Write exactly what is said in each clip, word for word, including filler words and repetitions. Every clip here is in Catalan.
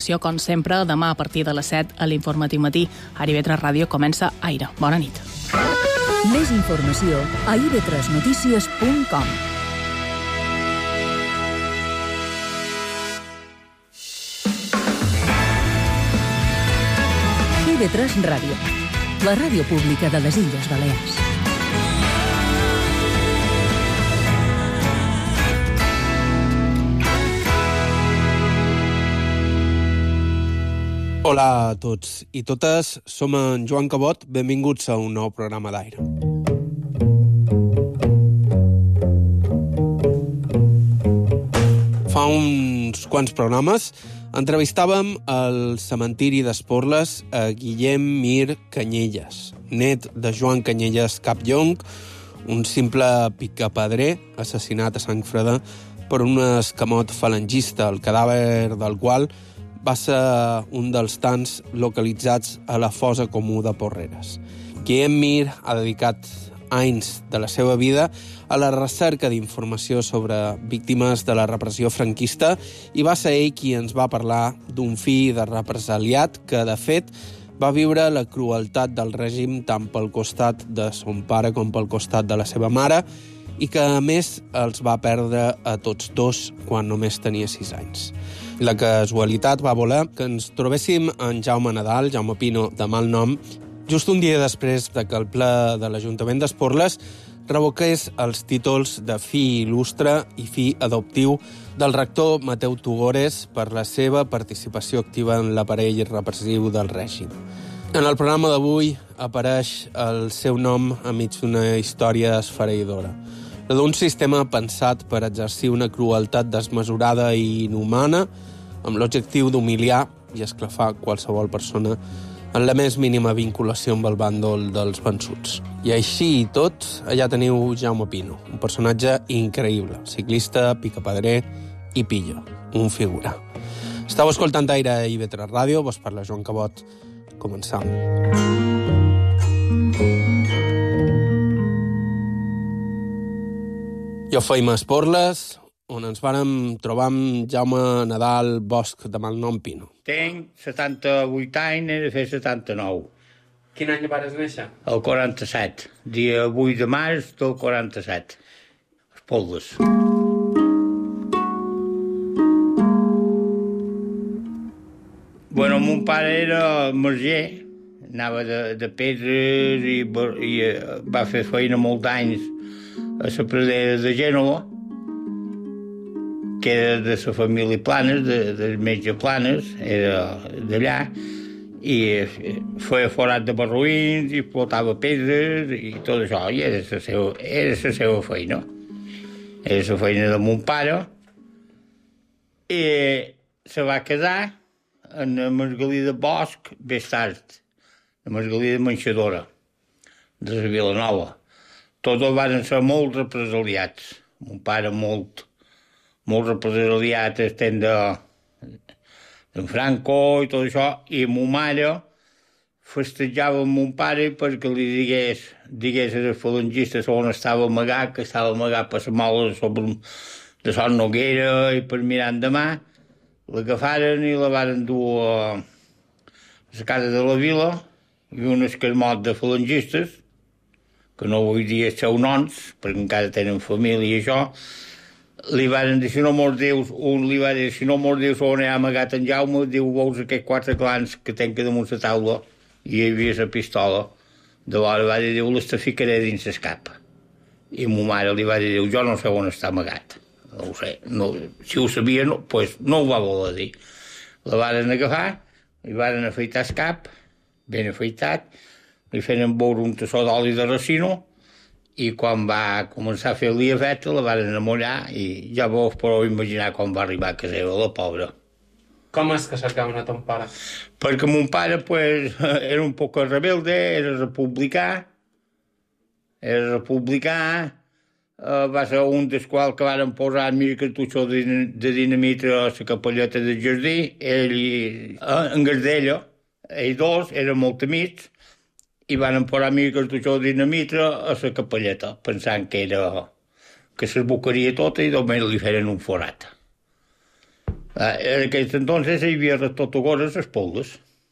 informació, com sempre, demà a partir de les set a l'Informatiu Matí. A I V tres Ràdio comença Aire. Bona nit. Més informació a i ve tres notícies punt com. I ve tres Ràdio, la ràdio pública de les Illes Balears. Hola a tots i totes, som en Joan Cabot, benvinguts a un nou programa d'Aire. Fa uns quants programes entrevistàvem al cementiri d'Esporles a Guillem Mir Canyelles, net de Joan Canyelles Capllong, un simple picapedrer assassinat a sang freda per un escamot falangista, el cadàver del qual va ser un dels tants localitzats a la fossa comú de Porreres. Guillem Mir ha dedicat anys de la seva vida a la recerca d'informació sobre víctimes de la repressió franquista i va ser ell qui ens va parlar d'un fill de represaliat que, de fet, va viure la crueltat del règim tant pel costat de son pare com pel costat de la seva mare i que, a més, els va perdre a tots dos quan només tenia sis anys. La casualitat va voler que ens trobéssim en Jaume Nadal, Jaume Pino, de mal nom, just un dia després de que el ple de l'Ajuntament d'Esporles revoqués els títols de fill il·lustre i fill adoptiu del rector Mateu Tugores per la seva participació activa en l'aparell repressiu del règim. En el programa d'avui apareix el seu nom enmig d'una història esfereïdora, la d'un sistema pensat per exercir una crueltat desmesurada i inhumana amb l'objectiu d'humiliar i esclafar qualsevol persona en la més mínima vinculació amb el bàndol dels vençuts. I així i tot, allà teniu Jaume Pino, un personatge increïble, ciclista, picapedrer i pillo, un figura. Estau escoltant Aire a I ve tres Ràdio, vos parla Joan Cabot. Començam. Jo feim a Esporles, on ens vàrem trobar amb Jaume Nadal Bosch, de malnom Pino. Tinc setanta-vuit anys, he de fer setanta-nou. Quin any vares néixer? El quaranta-set, dia vuit de març del quaranta-set. Esporles. Bueno, mon pare era marger, anava de, de pedres i, i uh, va fer feina molts anys a la pradera de Gènova, que era de la família Planes, de, de metge Planes, era d'allà, i feia forat de barruïns, i plotava pedres, i tot això, i era la seva, era la seva feina. Era la feina de mon pare, i se va casar en Margalí de Bosch, més tard, a Margalí de Manxadora, de la Vilanova. Tots van ser molt represaliats. Mon pare molt, molt represaliat, estem de, de Franco i tot això, i mon mare festejava amb mon pare perquè li digués, digués als falangistes on estava amagat, que estava amagat per la mola sobre de Son Noguera i per mirar endavant. L'agafaren i la varen dur a la casa de la vila i un escarmot de falangistes, que no vull dir els seus noms, perquè encara tenen família i això, li van dir, si no mos dius, un li va dir, si no mos dius on he amagat en Jaume, diu, veus aquests quatre clans que tenc damunt la taula, i hi havia la pistola, de l'hora va dir, diu, les te ficaré dins l'escap. I ma mare li va dir, diu, jo no sé on està amagat. No ho sé, no, si ho sabia, no, pues no ho va voler dir. La varen agafar, li varen afeitar el cap, ben afeitat, li feien veure un tassó d'oli de racino i quan va començar a fer el dia feta la van enamorar i ja vos podeu imaginar com va arribar a casa seva, la pobra. Com és que cercaven a ton pare? Perquè mon pare pues, era un poc rebelde, era republicà, era republicà, eh, va ser un dels quals que van posar mil cartutxos de, de dinamita a la capelleta del jardí, ell i eh, en Gardella, ells dos eren molt amics, i van posar mil cartutxos de dinamita a la capelleta, pensant que era que s'esbocaria tota i només li feren un forat. En aquest entonces hi havia restaurants a Espoldes.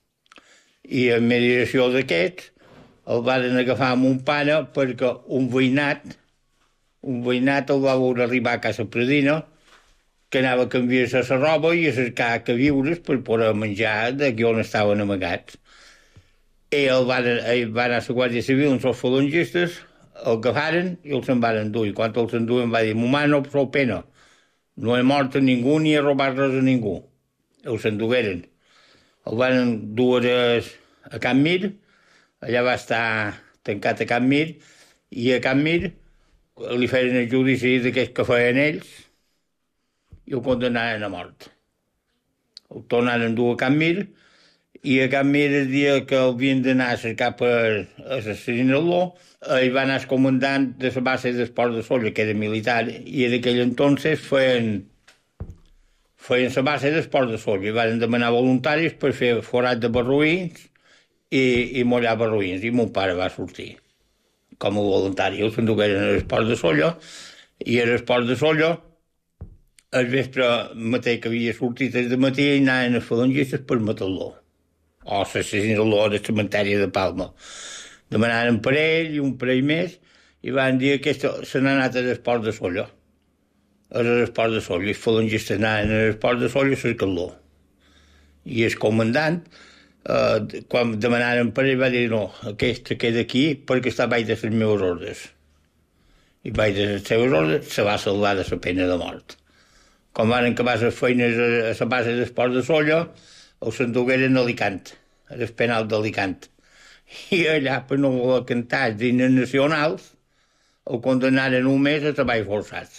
I en mediació d'aquests el van agafar amb un pare perquè un veïnat, un veïnat el va veure arribar a Casa Pradina, que anava a canviar-se la roba i a cercar queviures per poder menjar d'aquí on estaven amagats. I el van, ell va anar a la Guàrdia Civil amb els falangistes, el agafaren i els en van endur. I quan els enduen va dir, mamà, no prou pena. No he mort a ningú ni he robat res a ningú. Els endugueren. El van endur a Can Mir, allà va estar tancat a Can Mir, i a Can Mir li feien el judici d'aquells que feien ells i el condemnaren a mort. El tornaren a endur a Can Mir, i a Can Mir el dia que havien d'anar a cercar per assassinar-lo, ell va anar el comandant de la base d'Esport de Solla, que era militar, i en aquell entonces feien, feien la base d'Esport de Solla, i van demanar voluntaris per fer forat de barruïns i, i mollar barruïns, i mon pare va sortir com a voluntari. Els endugueren a l'Esport de Solla, i a l'Esport de Solla el vespre mateix que havia sortit el matí i anaven els falangistes per matar-lo, o assassinar-lo al cementeri de Palma. Demanaren per ell i un parell més i van dir que se n'ha anat a l'Esport de Solla. A l'Esport de Solla. Els falangistes anaven a l'Esport de Solla a cercar-lo. I el comandant, eh, quan demanaren per ell, va dir no, aquest queda aquí perquè està baix de les meves ordres. I baix de les seves ordres se va salvar de la pena de mort. Quan van acabar les feines a la base d'Esport de Solla, els endugueren a Alicant, a el penal d'Alicant. I allà, per no voler cantar els himnes nacionals, el condemnaren un mes a treball forçats.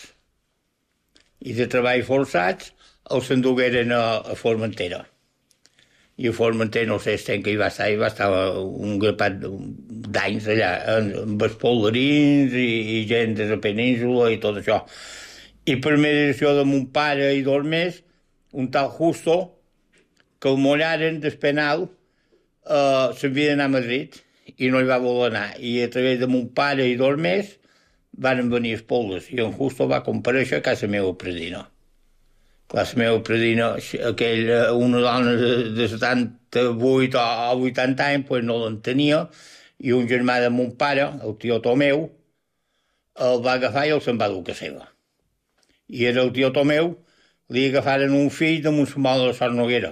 I de treball forçats els endugueren a, a Formentera. I a Formentera, no sé si que hi va estar, hi va estar un grapat d'anys allà, amb els polverins i, i gent de la península i tot això. I per mediació de mon pare i dos més, un tal Justo, que el mollaren del penal, Uh, s'havia d'anar a Madrid i no hi va voler anar, i a través de mon pare i dos més van venir els Poldes i en Justo va comparèixer a casa meva Pradina. A casa meva Pradina, aquell, una dona de, de setanta-vuit o vuitanta anys, pues no l'entenia, i un germà de mon pare, el tio Tomeu, el va agafar i el se'n va dur a casa seva. I era el tio Tomeu, li agafaren un fill de Montsemol de Sort Noguera,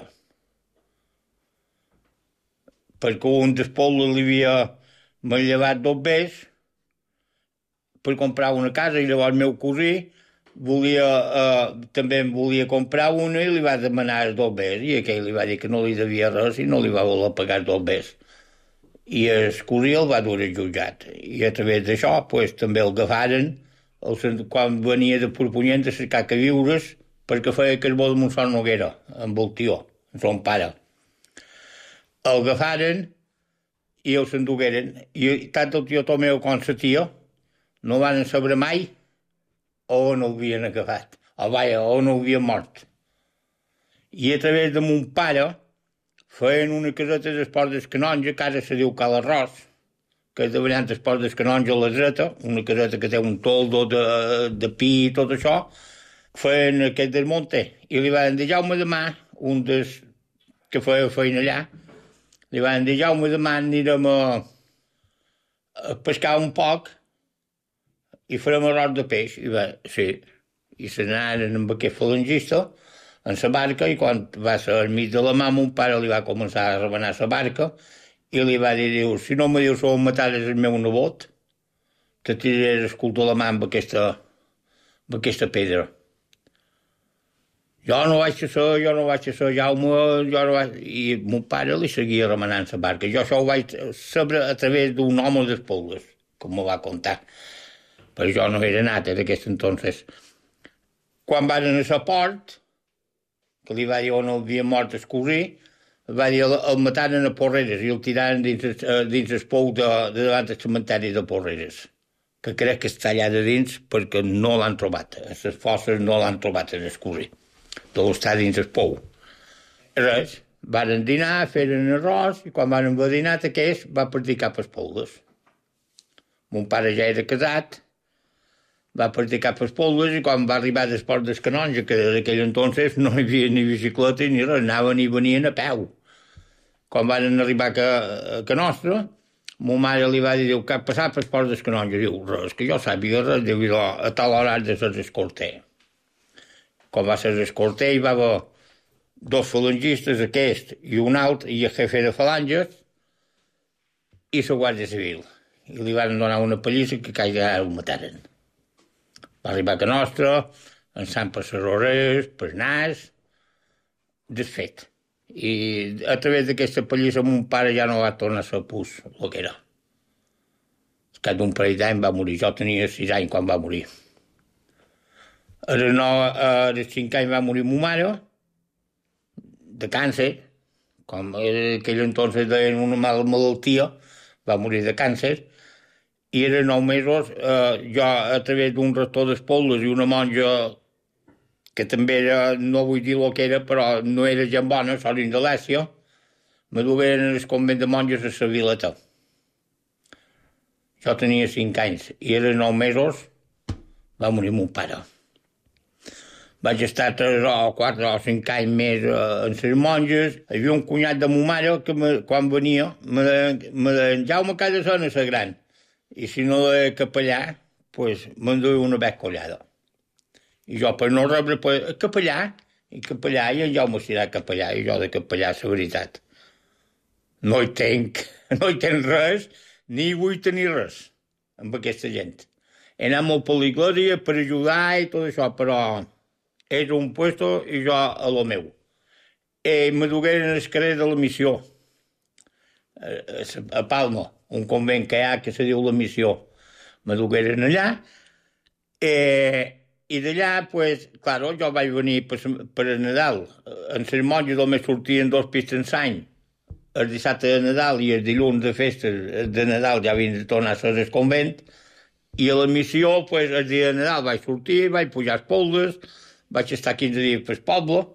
perquè un dels Poldes li havia manllevat dos bés per comprar una casa i llavors el meu cosí volia, eh, també en volia comprar una i li va demanar els dos bés i aquell li va dir que no li devia res i no li va voler pagar els dos bés. I el cosí el va dur al jutjat i a través d'això pues, també el agafaren el, quan venia de Purpunyent a cercar queviures perquè feia carbó de Montsort Noguera amb el tio, amb son pare. El agafaren i els endugueren. I tant el tio Tomeu com la tia no van saber mai on el havien agafat, o vaja, on el havien mort. I a través de mon pare feien una caseta d'Esport del Canonge, que ara se diu Cal Arròs, que és de variant d'Esport del Canonge a la dreta, una caseta que té un toldo de, de pi i tot això, feien aquest desmunte. I li van dir, Jaume, demà, un dels que feia feina allà, li van dir, Jaume, demà anirem a, a pescar un poc i farem arròs de peix. I va, sí. I se n'anaren amb aquest falangista en la barca i quan va ser al mig de la mà, mon pare li va començar a remenar la barca i li va dir, diu, si no me dius on matares el meu nebot, te tiraré el cul de la mà amb aquesta, amb aquesta pedra. Jo no vaig a ser, jo no vaig a ser, Jaume, jo no vaig... I mon pare li seguia remenant la barca. Jo això ho vaig saber a través d'un home dels Poldes, com m'ho va contar. Però jo no era nat d'aquest entonces. Quan van a la port, que li va dir on havia mort el cosí, va dir el, el mataren a Porreres i el tiraren dins, dins el pou de, de davant del cementeri de Porreres, que crec que està allà de dins perquè no l'han trobat. Les fosses no l'han trobat el cosí. Tot està dins el pou. Res, varen dinar, feren arròs, i quan van haver dinat aquest va partir cap als Poldes. Mon pare ja era casat, va partir cap als Polves i quan va arribar d'Esport dels Canonja, que d'aquell entonces no hi havia ni bicicleta ni res, anaven i venien a peu. Quan van arribar a, a Canostra, ma mare li va dir, diu, què ha passat per Esport dels Canonja? Diu, res, que jo sàpiga res, diu, a tal hora de ser escorter. Quan va ser escorter hi va haver dos falangistes, aquest i un altre, i el jefe de falanges, i la Guàrdia Civil. I li van donar una pallissa que caigà el mataren. Va arribar a Canostra, ensant per les orelles, per nas, desfet. I a través d'aquesta pallissa mon pare ja no va tornar a ser pus, el que era. Al cap d'un parell d'anys va morir. Jo tenia sis anys quan va morir. A les, nou, a les cinc anys va morir ma mare, de càncer, com en aquell entonces deien una mala malaltia, va morir de càncer, i eren nou mesos, eh, jo a través d'un rector d'Espolles i una monja que també era, no vull dir el que era, però no era gent bona, Sorin de Lècia, me dugueren al convent de monges a la Vileta. Jo tenia cinc anys i eren nou mesos, va morir mon pare. Vaig estar tres o quatre o cinc anys més eh, en les monges. Hi havia un cunyat de ma mare que me, quan venia me deien, Jaume, que ha de ser a la gran. I si no de capellà, pues, me'n duia una bec collada. I jo, per no rebre, pues, capellà, i capellà, i en Jaume serà capellà, i jo de capellà, la veritat. No hi tenc, no hi tenc res, ni vull tenir res amb aquesta gent. He anat molt per l'església per ajudar i tot això, però és un puesto i jo a lo meu. I me dugueren al carrer de la Missió, a Palma, un convent que hi ha que se diu la Missió. Me dugueren allà, eh, i d'allà, pues, claro, jo vaig venir per, per a Nadal. En les monges només sortien dos pistes l'any, el dissabte de Nadal i el dilluns de festa de Nadal ja havien de tornar a ser al convent, i a la Missió, pues, el dia de Nadal vaig sortir, vaig pujar als Polves, vaig estar quinze dies pel poble,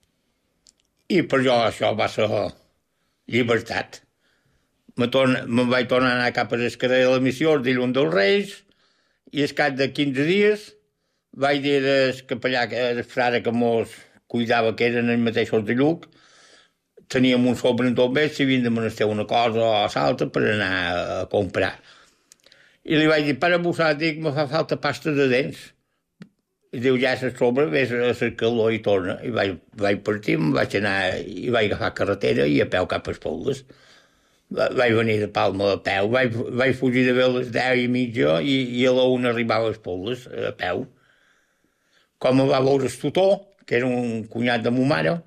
i per jo això va ser llibertat. Me, torna, me vaig tornar a anar cap a les carrer de la Missió, el dilluns dels Reis, i al cap de quinze dies vaig dir al capellà, al frare que mos cuidava, que eren els mateixos de Lluc, teníem un sobre en tot bé, si havien de menester una cosa o l'altra per anar a comprar. I li vaig dir, pare Bussat, dic, me fa falta pasta de dents. I diu, ja és a sobre, vés a la calor i torna. I vaig, vaig partir, em vaig anar, i vaig agafar carretera i a peu cap als Polves. Vaig venir de Palma a peu, vaig, vaig fugir de bé a les deu i mitja i, i a la una arribava als Polves a peu. Com em va veure el tutor, que era un cunyat de ma mare,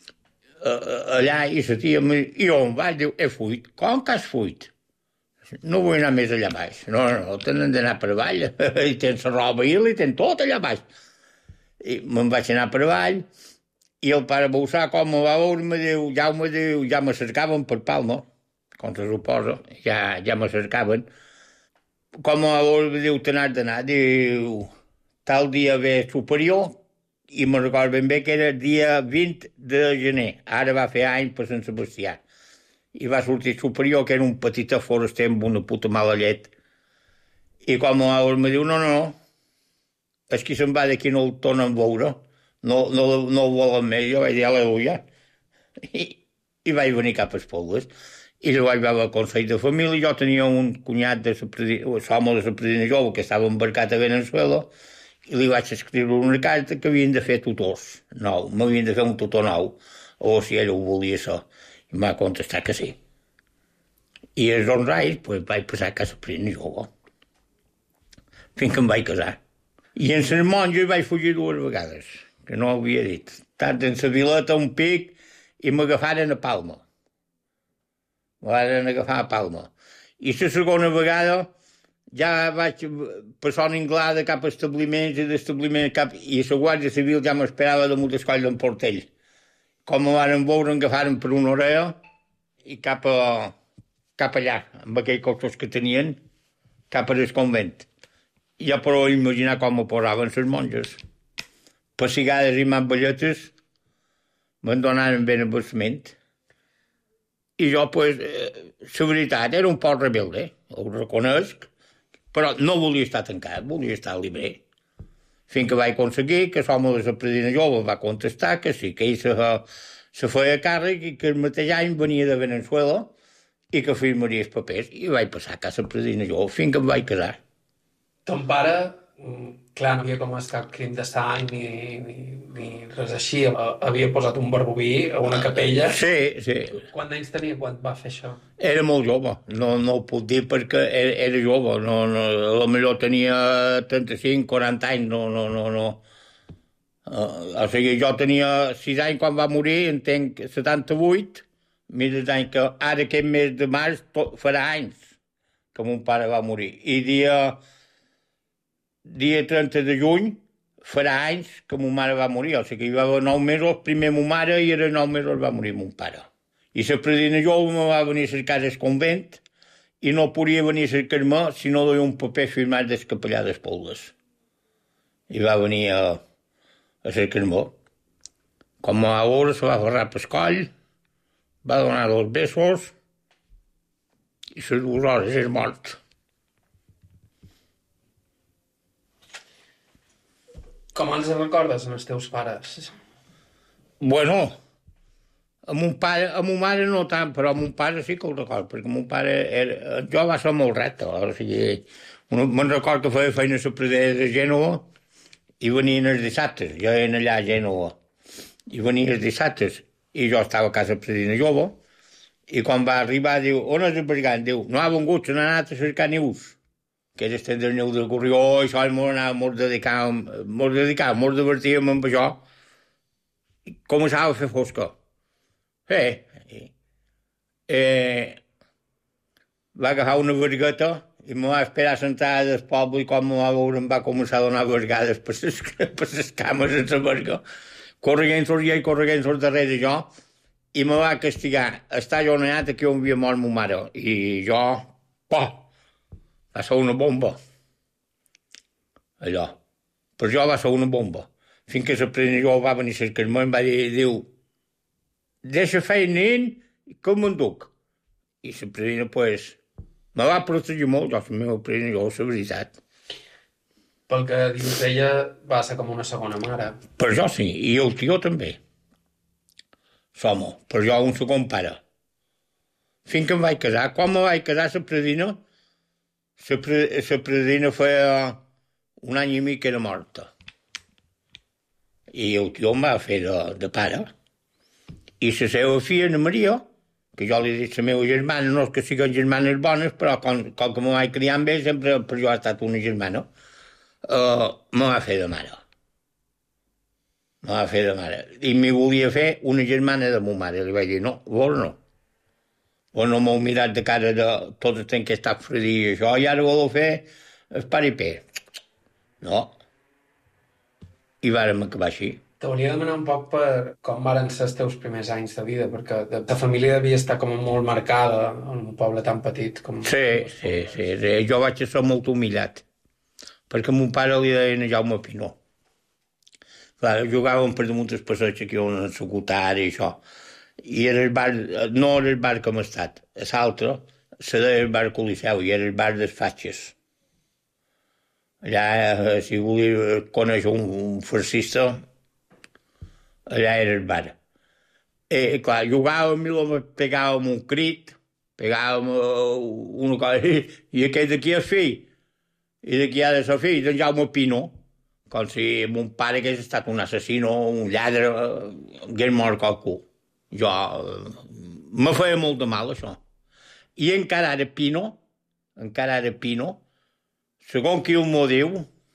allà i la tia, i on vaig, diu, he fuit. Com que has fuit? No vull anar més allà baix. No, no, no, tenen d'anar per avall. I tens la roba i li tens tot allà baix. I me'n vaig anar per avall i el pare Boussà, com me va veure, me diu, ja me diu, ja me cercaven per Palma, com se suposa, ja, ja me cercaven. Com me va veure, me diu, te n'has d'anar, diu, tal dia ve superior, i me recordo ben bé que era dia vint de gener. Ara va fer any per Sant Sebastià. I va sortir superior, que era un petit foraster amb una puta mala llet. I quan me va veure, me diu, no, no, no, és qui se'n va d'aquí no el tornen a veure, no, no, no el volen més. Jo vaig dir, aleluia. I, i vaig venir cap als Polves. I jo vaig veure el Consell de Família. Jo tenia un cunyat de l'home de la Predina Jove que estava embarcat a Venezuela i li vaig escriure una carta que havien de fer tutors nou, m'havien de fer un tutor nou, o si ell ho volia ser. I m'ha contestat que sí. I als onze anys pues, vaig passar a casa Predina Jove, fins que em vaig casar. I en les monges vaig fugir dues vegades, que no ho havia dit. Tant en la Vileta, un pic, i m'agafaren a Palma. M'agafaren agafar a Palma. I la segona vegada ja vaig per Son Inglada cap a establiments i d'establiments cap... I la Guàrdia Civil ja m'esperava damunt del coll d'en Portell. Com me van veure, em agafaren per una orella i cap, a, cap allà, amb aquells costos que tenien, cap al convent. I ja podeu imaginar com me posaven les monges. Pessigades i mamballetes me'n donaven ben abassament. I jo, pues, eh, la veritat, era un poc rebelde, ho reconec, però no volia estar tancat, volia estar libre. fins que vaig aconseguir que l'home de la predina jove va contestar que sí, que ell se, se feia càrrec i que el mateix any venia de Venezuela i que firmaria els papers. I vaig passar a casa predina jove fins que em vaig casar. Ton pare, clar, no havia comès cap crim de sang ni, ni, ni res així. Havia posat un barboví a una capella. Sí, sí. Quants anys tenia quan va fer això? Era molt jove, no, no ho puc dir perquè era, era jove, no, no, a millor tenia trenta-cinc, quaranta anys, no, no, no, no. Uh, o sigui, jo tenia sis anys quan va morir, entenc setanta-vuit, mira l'any que ara aquest mes de març tot, farà anys que mon pare va morir. I dia... dia trenta de juny farà anys que mon mare va morir, o sigui, hi va haver nou mesos, primer mon mare i era nou mesos va morir mon pare. I la predina jove me va venir a cercar al convent i no podia venir a cercar-me si no duia un paper firmat del capellà d'Espoldes. I va venir a, a cercar-me. Com a hora se va agarrar pel coll, va donar dos besos i les dues hores és mort. Com els recordes, els teus pares? Bueno, a mon pare, a mon mare no tant, però a mon pare sí que ho recordo, perquè mon pare era... Jo va ser molt recte, o sigui, me'n recordo que feia feina a la predella de Gènova i venien els dissabtes, jo era allà a Gènova, i venien els dissabtes, i jo estava a casa predina jove, i quan va arribar diu, on és el brigant? Diu, no ha vengut, se n'ha anat a cercar nius. Que era estat del niu del Corrió, i això m'ho anava molt dedicat, molt dedicat, molt divertíem amb això. I començava a fer fosca. Eh, eh, va agafar una vergueta i me va esperar sentada del poble i quan me va veure em va començar a donar vergades per les, per les cames en la verga. Correguent-sos i correguent-sos darrere jo i me va castigar. Està jo anat aquí on havia mort ma mare. I jo, poh, va ser una bomba. Allò. Per jo va ser una bomba. Fins que la predina jove va venir a cercar-me i em va dir, diu, deixa feina nen que m'enduc. I la predina, pues, me va protegir molt, jo, la meva predina jove, la veritat. Pel que dius ella, va ser com una segona mare. Per jo sí, i el tio també. Som-ho, per jo un segon pare. Fins que em vaig casar. Quan me vaig casar, la predina, La, pre, la predina feia un any i mig que era morta. I el tio em va fer de, de pare. I la seva filla, Ana Maria, que jo li he dit a la meva germana, no és que siguin germanes bones, però com, com que me vaig criar amb ell, sempre per jo ha estat una germana, uh, me va fer de mare. Me va fer de mare. I m'hi volia fer una germana de ma mare. Li vaig dir, no, vos no. O no m'heu mirat de cara de tot el temps que he estat fredí i això, i ara voleu fer el paripé. No. I vàrem acabar així. T'hauria de demanar un poc per com varen ser els teus primers anys de vida, perquè la família devia estar com molt marcada en un poble tan petit com... Sí, sí, sí. Jo vaig ser molt humillat, perquè a mon pare li deien Jaume Pinó. Clar, jugàvem per damunt del passeig aquí on el Socotar i això. I era el bar, no era el bar com ha estat, a l'altre se deia el bar Coliseu i era el bar dels fatxes. Allà, si volia conèixer un, un farcista, allà era el bar. I, clar, jugàvem i pegàvem un crit, pegàvem una cosa, i, i aquest d'aquí és fill, i d'aquí ha de ser fill, d'en Jaume Pinó, com si mon pare hagués estat un assassino, un lladre, hagués mort qualcú. Jo, me feia molt de mal, això. I encara ara Pino, encara ara Pino, segons qui m'ho diu,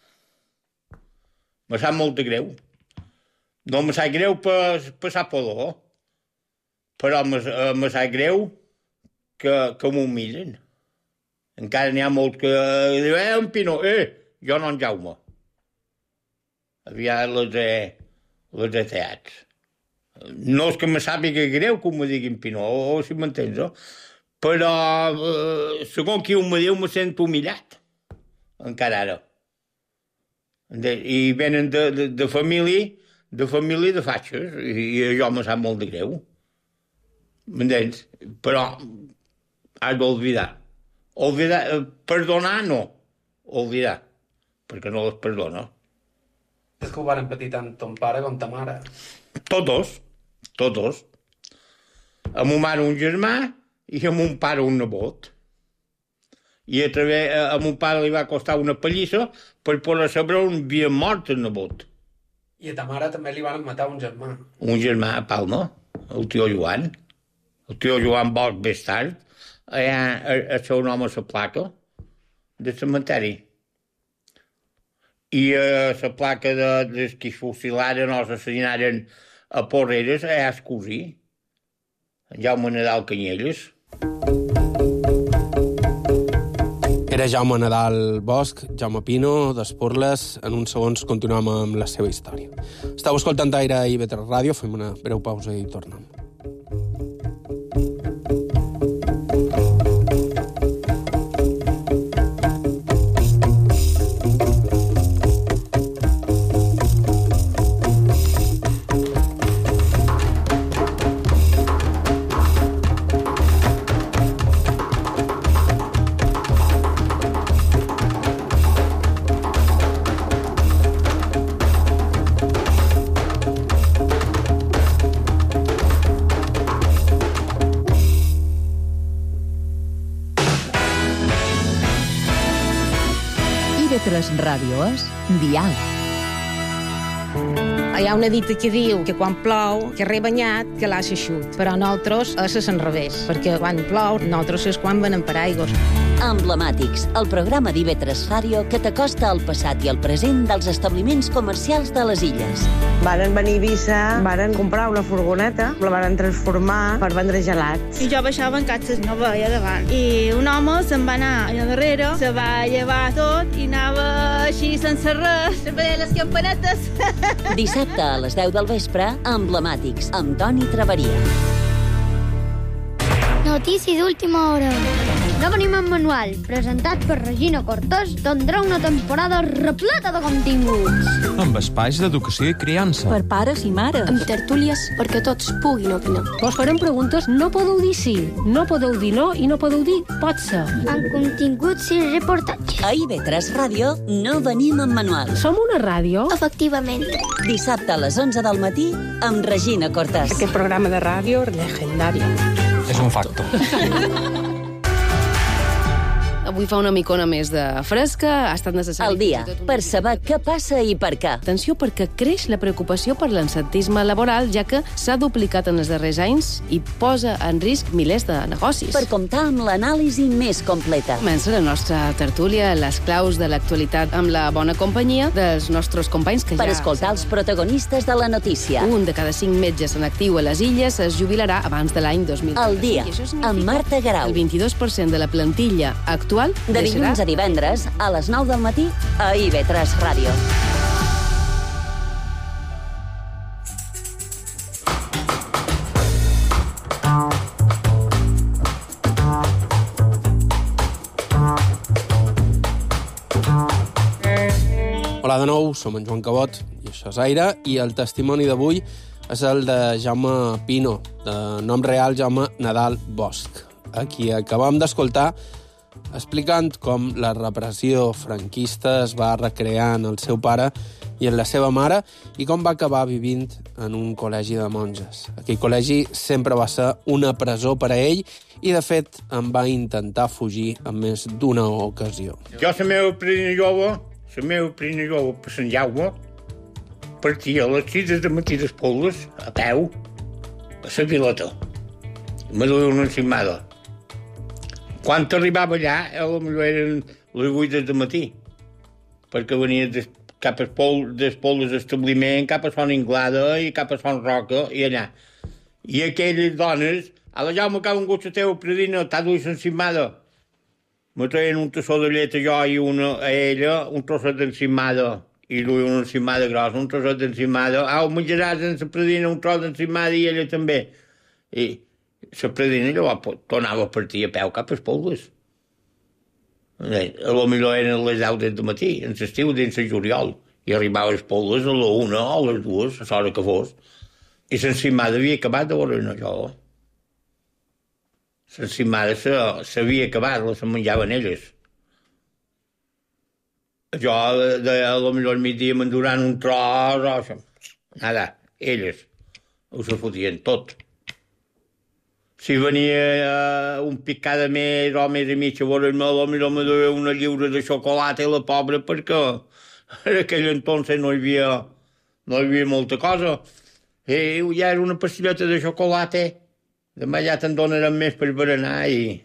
me sap molt de greu. No me sap greu per, per sa pudor, però me, me sap greu que, que m'humillen. Encara n'hi ha molt que diu, eh, en Pino, eh, jo no en Jaume. Aviat les he, les he teats. No és que me sàpiga greu que me diguin Pinó, o, o si m'entens, no? Però, eh, segons qui me diu, me sento humillat, encara ara. De, I venen de, de, de família, de família de fatxes, i, i això me sap molt de greu. M'entens? Però has d'olvidar. Olvidar, perdonar no, olvidar, perquè no les perdona. És que ho van patir tant ton pare com ta mare. Todos, todos. A mon mare un germà i a mon pare un nebot. I a, través, a mon pare li va costar una pallissa per poder saber on havia mort el nebot. I a ta mare també li van matar un germà. Un germà a Palma, el tio Joan. El tio Joan Bosch més tard, allà el seu nom a la placa del cementeri. I a la placa de, dels que es fusilaren o assassinaren a Porreres, allà es cosí. Jaume Nadal Canyelles. Era Jaume Nadal Bosch, Jaume Pino, d'Esporles. En uns segons continuem amb la seva història. Estau escoltant Aire i I V tres Ràdio, fem una breu pausa i tornem. I V tres Ràdio és Dial. Hi ha una dita que diu que quan plou, que rebanyat, que l'ha xut. Però nosaltres és a l'enrevés, perquè quan plou, nosaltres és quan venem per aigües. Emblemàtics, el programa d'I V tres Ràdio que t'acosta al passat i al present dels establiments comercials de les illes. Varen venir a Eivissa, varen comprar una furgoneta, la varen transformar per vendre gelats. I jo baixava en catxes, no veia davant. I un home se'n va anar allà darrere, se va llevar tot i anava així sense res, veia les campanetes. Dissabte a les deu del vespre, Emblemàtics, amb Toni Traveria. Notícies d'última hora. No venim en manual, presentat per Regina Cortés, tindrà una temporada repleta de continguts. Amb espais d'educació i criança. Per pares i mares. Amb tertúlies perquè tots puguin opinar. Vos farem preguntes, no podeu dir sí, no podeu dir no i no podeu dir pot ser. Amb continguts i reportatges. A I V tres Ràdio no venim en manual. Som una ràdio? Efectivament. Dissabte a les onze del matí amb Regina Cortés. Aquest programa de ràdio legendari. És un facto. Avui fa una micona més de fresca, ha estat necessari... El dia, per saber què passa i per què. Atenció, perquè creix la preocupació per l'absentisme laboral, ja que s'ha duplicat en els darrers anys i posa en risc milers de negocis. Per comptar amb l'anàlisi més completa. Comença la nostra tertúlia, les claus de l'actualitat amb la bona companyia dels nostres companys que per ja... Per escoltar els protagonistes de la notícia. Un de cada cinc metges en actiu a les illes es jubilarà abans de l'any dos mil. El dia, amb Marta Garau. El vint-i-dos per cent de la plantilla actual de dilluns a divendres, a les nou del matí, a I V tres Ràdio. Hola de nou, som en Joan Cabot, i això és Aire, i el testimoni d'avui és el de Jaume Pino, de nom real Jaume Nadal Bosch, a qui acabam d'escoltar explicant com la repressió franquista es va recrear en el seu pare i en la seva mare i com va acabar vivint en un col·legi de monges. Aquell col·legi sempre va ser una presó per a ell i, de fet, en va intentar fugir en més d'una ocasió. Jo, la meva prina jove, la meva prina jove per Sant Jaume, partia a les sis de matí d'Esporles, a peu, a la Vileta. Me duia una encimada. Quan arribava allà, potser eren les vuit del matí, perquè venia des, cap a d'Esporles d'establiment, cap a Son Inglada i cap a Son Roca, i allà. I aquelles dones, a la Jaume que un gust teu, predina, t'ha duit l'encimada. Me traien un tassó de llet a jo i una a ella, un trosset d'encimada, i duia una encimada grossa, un trosset d'encimada. Au, menjaràs en la predina un tros d'encimada i ella també. I la predina llavors tornava a partir a peu cap a Esporles. A lo millor eren les deu del matí, en l'estiu dins de juliol, i arribava a Esporles a la una o a les dues, a l'hora que fos. I l'encimada havia acabat de veure no jo. L'encimada s'havia acabat, la se menjaven elles. Jo, de, a lo millor al migdia m'enduraran un tros, o això. Nada, elles ho se fotien tot. Si venia uh, un pic cada mes o més i mig a veure'm, a lo millor me duia una lliura de xocolata i la pobra, perquè en aquell entonces no hi havia, no hi havia molta cosa. I ja era una pastilleta de xocolata, demà ja te'n donarem més per berenar i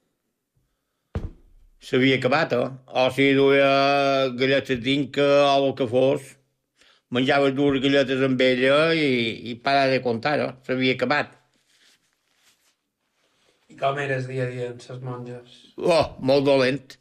s'havia acabat, eh? O si duia galletes d'inca o el que fos, menjaves dues galletes amb ella i, i para de comptar, eh? S'havia acabat. I com eres dia a dia amb les monges? Oh, molt dolent.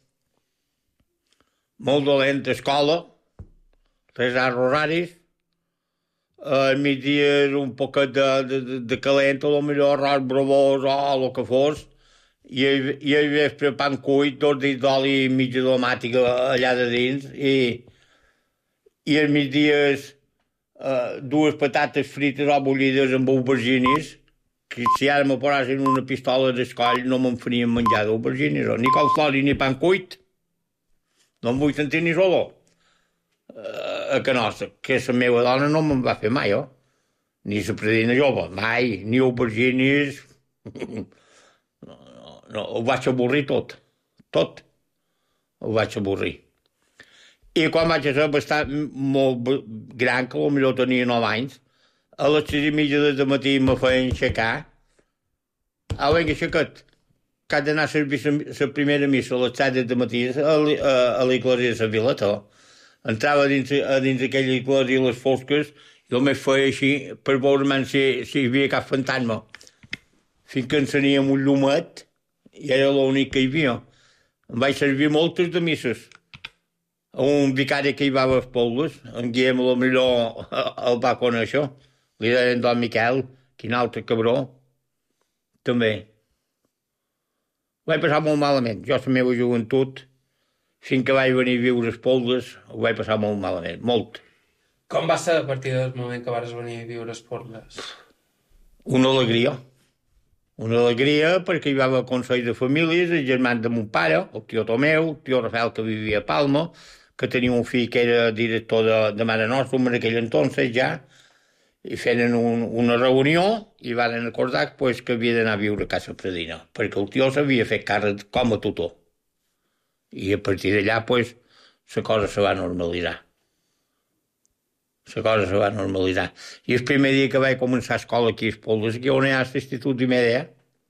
Molt dolent. Escola, resar rosaris, al migdia un poquet de, de, de calent, o millor arròs bravós o el que fos, i hi havia per pan cuit, dos dits d'oli i mitja domàtica allà de dins, i, i al migdia uh, dues patates frites o bullides amb aubergines, que si ara me posessin una pistola d'escoll no me'n farien menjar d'aubergines, ni colflori ni pan cuit. No em vull sentir ni solo. Uh, a Canossa, que la meva dona no me'n va fer mai, oh? Ni la predina jove, mai, ni aubergines. No, no, no, ho vaig avorrir tot, tot. Ho vaig avorrir. I quan vaig ser bastant molt gran, que potser tenia nou anys, a les sis i mitja del matí me feien aixecar. Ah, vinga, aixeca't, que has d'anar a servir la primera missa a les set del matí a l'església de la Vilató. Entrava dins, a dins aquella església a les fosques i només feia així per veure si, si hi havia cap fantasma. Fins que enceníem un llumet i era l'únic que hi havia. Em vaig servir moltes de misses. Un vicari que hi va a Espoldes, en Guillem a lo millor el va conèixer, li deien Don Miquel, quin altre cabró, també. Ho vaig passar molt malament. Jo, la meva joventut, fins que vaig venir a viure a Espoldes, ho vaig passar molt malament, molt. Com va ser a partir del moment que vas venir a viure a Espoldes? Una alegria. Una alegria perquè hi va haver consell de famílies, els germans de mon pare, el tio Tomeu, el tio Rafael que vivia a Palma, que tenia un fill que era director de, de Mare Nostra en aquell entonces ja, i feien un, una reunió i van acordar pues, que havia d'anar a viure a Casa Predina, perquè el tio s'havia fet càrrec com a tutor. I a partir d'allà, pues, la cosa se va normalitzar. La cosa se va normalitzar. I el primer dia que vaig començar a escola aquí a Espoldes, aquí on hi ha l'Institut d'Imèdia,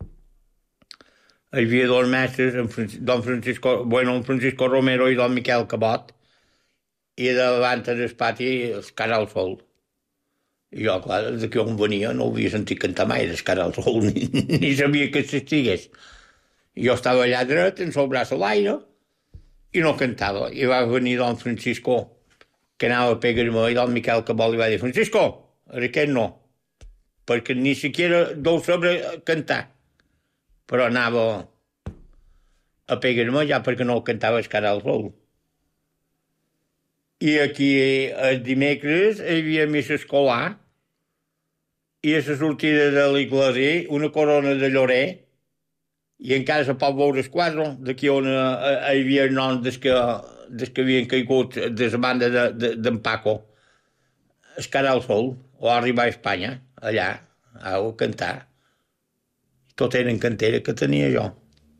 hi havia dos mestres, en Francisco, don Francisco, bueno, en Francisco Romero i don Miquel Cabot, i davant del pati el Cara al Sol. I jo, clar, d'aquí on venia no havia sentit cantar mai el Cara al Sol, ni, ni sabia que s'estigués. Jo estava allà dret, en el braç a l'aire, i no cantava. I va venir don Francisco, que anava a pegar-me, i don Miquel Cabot li va dir, Francisco, aquest no, perquè ni siquiera deu saber cantar. Però anava a pegar-me ja perquè no cantava el Cara al Sol. I aquí, el dimecres, hi havia missa escolar, i a la sortida de l'església, una corona de llorer, i encara se pot veure el quadre, d'aquí on hi havia el nom des que, des que havien caigut de la banda d'en de, de, Paco, el Cara al Sol, o arribar a Espanya, allà, a cantar. Tot eren cantera que tenia jo.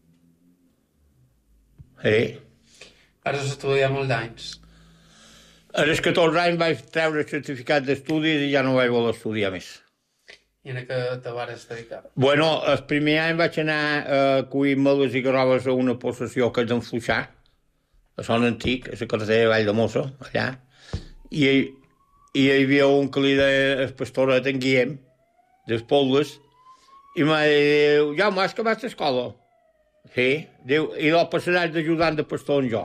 Eh? Has estudiat molts anys. A les catorze anys vaig treure el certificat d'estudis i ja no vaig voler estudiar més. I en què te vares dedicar? Bueno, el primer any vaig anar a cuir meles i garroves a una possessió que és d'en Fluixà, a Son Antic, a la carretera de Vall de Mossa, allà. I, i hi havia un que li deia el pastoret, en Guillem, d'Espoldes, i m'ha dit, ja m'has acabat l'escola. Sí, diu, i del passaràs d'ajudant de pastor en jo.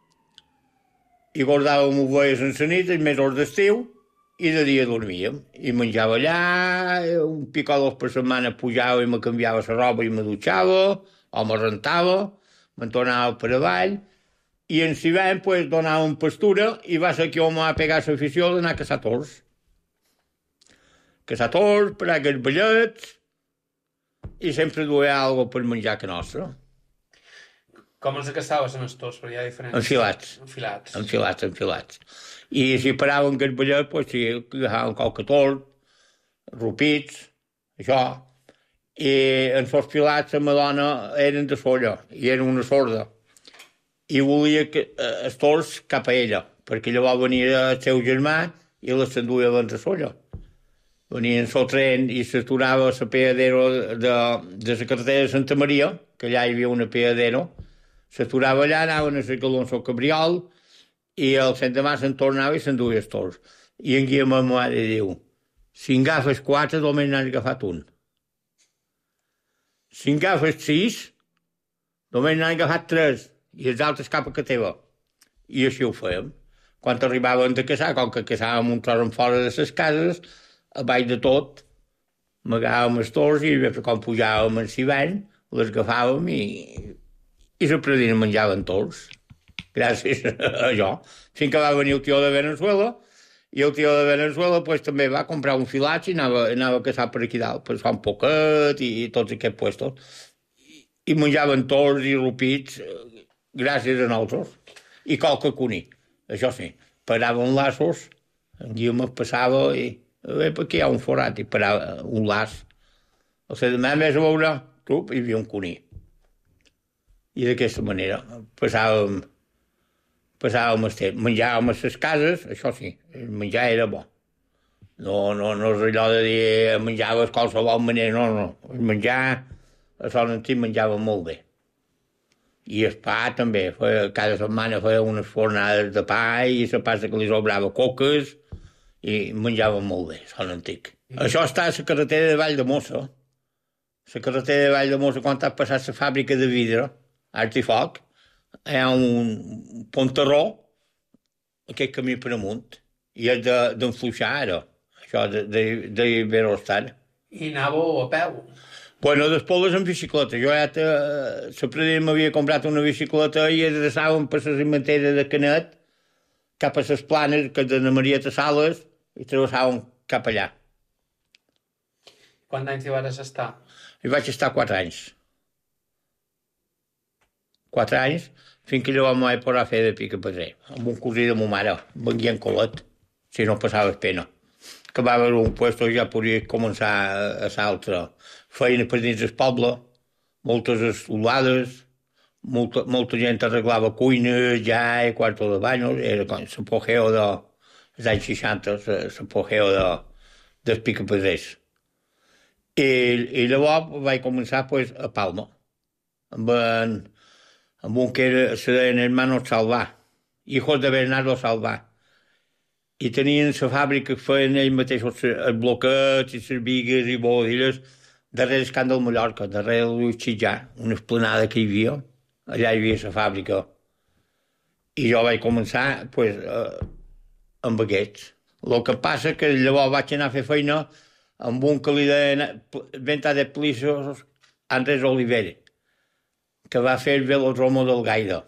I guardàvem ovelles en la nit, els mesos d'estiu, i de dia dormíem. I menjava allà, un picador per setmana pujava i me canviava la roba i me dutxava, o me rentava, me'n tornava per avall, i en l'hivern pues, donàvem pastura i va ser que jo m'ha pegat l'afició d'anar a caçar tords. Caçar tords, parar aquests ballets, i sempre duia alguna per menjar a Canossa. Com els caçaves en els tors? Perquè hi ha diferents... Enfilats. Enfilats. Enfilats, enfilats. I si paraven que es ballet, doncs sí, agafaven qualque tord, rupits, això. I els seus filats, la Madonna, eren de solla, i eren una sorda. I volia que els tors cap a ella, perquè llavors venia el seu germà i les s'enduia abans de solla. Venien el tren i s'aturava a la peadero de, de la carretera de Santa Maria, que allà hi havia una peadero, s'aturava allà, anaven a la Calonso Cabriol, i el cent de març se'n tornava i s'enduia els tors. I en Guillem ma mare diu, si en agafes quatre, només n'has agafat un. Si en agafes sis, només n'has agafat tres, i els altres cap a que teva. I així ho fèiem. Quan arribaven de caçar, com que caçàvem un tros en fora de les cases, a baix de tot, amagàvem els tors i quan pujàvem en l'hivern, les agafàvem i, i la predina menjaven tors. Gràcies a això. Fins que va venir el tio de Venezuela, i el tio de Venezuela pues, també va comprar un filat i anava, anava a caçar per aquí dalt, per Sant Poquet i, i tots aquests puestos. I, i menjaven tors i rupits gràcies a nosaltres. I qualque cuní, això sí. Paraven laços, en Guillem es passava i bé, per aquí hi ha un forat i parava un laç. El ser demà més a veure, trup, hi havia un cuní. I d'aquesta manera passàvem, passàvem el temps. Menjàvem a les cases, això sí, el menjar era bo. No, no, no és allò de dir menjaves qualsevol manera, no, no. El menjar, a Sant Antic menjava molt bé. I el pa també, feia, cada setmana feia unes fornades de pa i la pasta que li sobrava coques i menjava molt bé, Sant Antic. Mm. Això està a la carretera de Vall de Mossa. La carretera de Vall de Mossa, quan has passat la fàbrica de vidre, Art i Foc, hi ha un pontarró, aquest camí per amunt, i és d'enfluixar ara, això d'Iberostar. I anàveu a peu? Bueno, després en bicicleta. Jo ja te, la predina m'havia comprat una bicicleta i adreçàvem per la cimentera de Canet cap a les planes que de Maria de Sales i travessàvem cap allà. Quants anys hi vas estar? Hi vaig estar quatre anys. Quatre anys, fins que llavors m'ho vaig posar a fer de pica-pedrer, amb un cosí de ma mare, venguia en colet, si no passava pena. Que va haver un puesto i ja podia començar a, a l'altre. Feina per dins del poble, moltes escolades, molta, molta gent arreglava cuines, ja, i quarto de baños, era com l'apogeu de, dels anys seixanta, l'apogeu de, dels picapedrers. I, I llavors vaig començar pues, a Palma, amb, en, amb un que era, se deien hermanos Salvà, hijos de Bernardo Salvà. I tenien la fàbrica que feien ells mateixos els bloquets i les bigues i bodilles darrere el camp del Mallorca, darrere de Luis Xitjà, una esplanada que hi havia, allà hi havia la fàbrica. I jo vaig començar pues, eh, amb aquests. El que passa que llavors vaig anar a fer feina amb un que li deien Venta de Plisos Andrés Olivera, que va fer el velodromo del Gaire.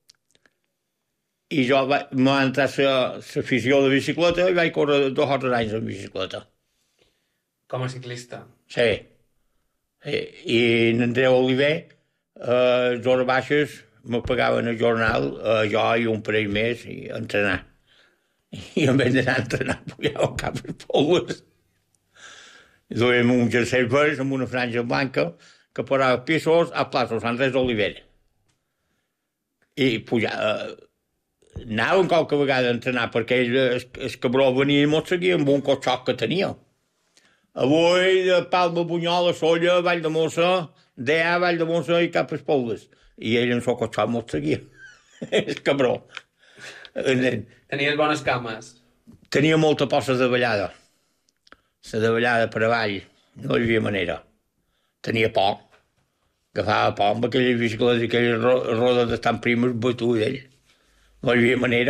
I jo m'ha entrat l'afició de bicicleta i vaig córrer dos o tres anys en bicicleta. Com a ciclista? Sí. I en Andreu Oliver, a les hores baixes, me pagaven el jornal, jo i un parell més, i a entrenar. I en vez d'anar a entrenar, pujava cap als pobles. Duem un jersei verd amb una franja blanca que posava pisos a Plaça Andrés Olivera. I pujava... Anàvem qualque vegada a entrenar perquè ell, el, el cabró venia i mos seguia amb un cotxoc que tenia. Avui de Palma, Bunyola, Solla, Vall de Mossa, Dea, Vall de Mossa i cap als pobles. I ell en el cotxoc mos seguia. El cabró. Tenies bones cames? Tenia molta poça de ballada. La de ballada per avall. No hi havia manera. Tenia por. Agafava por amb aquelles bicicletes i aquelles ro rodes de tan primes batudes d'ell. No hi havia manera.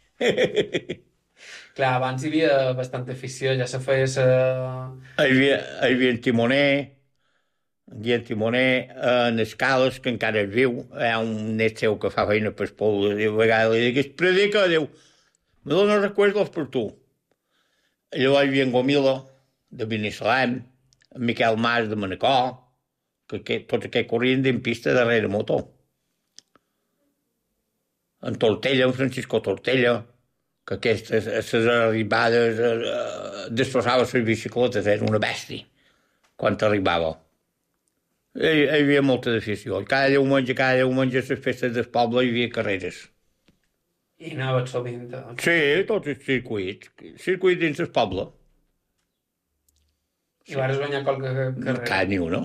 Clar, abans hi havia bastanta afició, ja se feia... Sa... Hi havia, hi havia en Timoner, en Guillem Timoner, en Escales, que encara és viu, hi ha un net seu que fa feina per pobles, i a vegades li dic, predica, diu, me dóna recuerdos per tu. I llavors hi havia en Gomila, de Binissalem, en Miquel Mas, de Manacor, que, que tots aquests corrien d'en pista darrere motor. en Tortella, en Francisco Tortella, que aquestes, a les arribades, eh, destrossava les bicicletes, era una bèstia, quan arribava. Hi, hi havia molta afició. Cada diumenge, cada diumenge, a les festes del poble hi havia carreres. I anaves sovint? Sí, tots els circuits. Circuits dins el poble. I vas guanyar qualque carrera? Cada ni uno.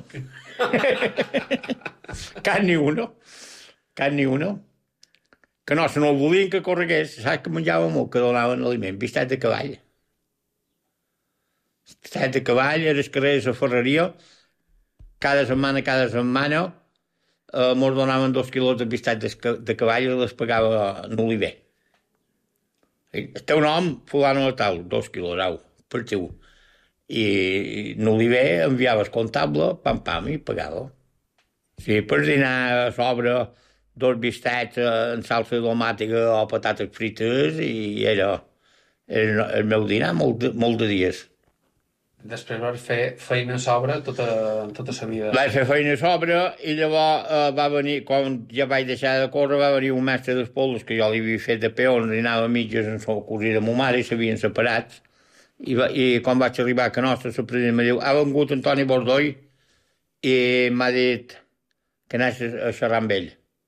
Cada ni uno. Cada ni uno. Que no, se no el volien que corregués, saps que menjava molt, que donaven aliment, bistet de cavall. Bistet de cavall, a les carreres a Ferreria, cada setmana, cada setmana, eh, mos donaven dos quilos de bistet de, de cavall i les pagava en Oliver. El teu nom, fulano de tal, dos quilos, au, per teu. I n'Oliver enviava el comptable, pam, pam, i pagava. Sí, per dinar a sobre dos bistets en salsa domàtica o patates frites i era, era el meu dinar molt, molt de dies. Després vas fer feina a sobre tota, tota la vida. Vaig fer feina a sobre i llavors eh, va venir, quan ja vaig deixar de córrer, va venir un mestre d'espoldes que jo li havia fet de peons i anava a mitges en la cosí de ma mare i s'havien separats. I, va, i quan vaig arribar a Canossa, la presidenta em diu, ha vengut Antoni Bordoi i m'ha dit que anaves a xerrar amb ell.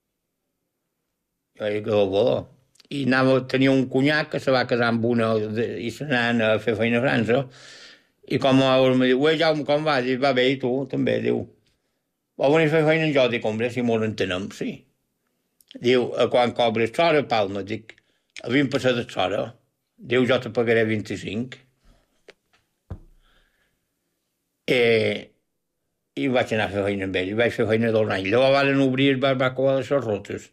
Jo dic, oh, bo. I anava, tenia un cunyac que se va casar amb una de, i se n'anaven a fer feina a França. I com em diu, ué, Jaume, com va? Dic, va bé, i tu també, diu. Vol venir a fer feina amb jo? Dic, hombre, si mos entenem, sí. Diu, a quan cobres l'hora, Palma? Dic, a vint passat l'hora. Diu, jo te pagaré vint-i-cinc. Eh, I vaig anar a fer feina amb ell, i vaig fer feina dos anys. Llavors van obrir el barbacoa de les Rotes.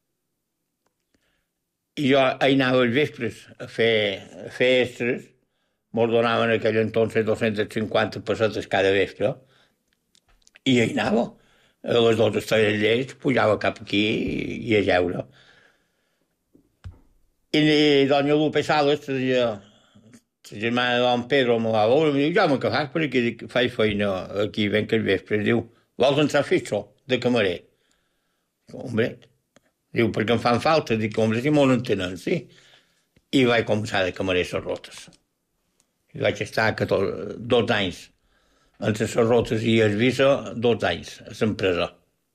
I jo hi anava als vespres a fer, a fer extras, mos donaven aquell entonces dos-centes cinquanta pessetes cada vespre, i hi anava. A les dues estrelles pujava cap aquí i, i a jeure. I, i doña Lupe Sales, la germana de don Pedro, me va veure, em diu, Jaume, què fas per aquí? Dic, faig feina aquí, venc al vespre. Diu, vols entrar a fixo de camarer? Hombre, diu, perquè em fan falta. Dic, hombre, si molt en tenen, sí. I vaig començar de camarer a les Rotes. I vaig estar catorze, dos anys entre les Rotes i el Visa, dos anys a l'empresa.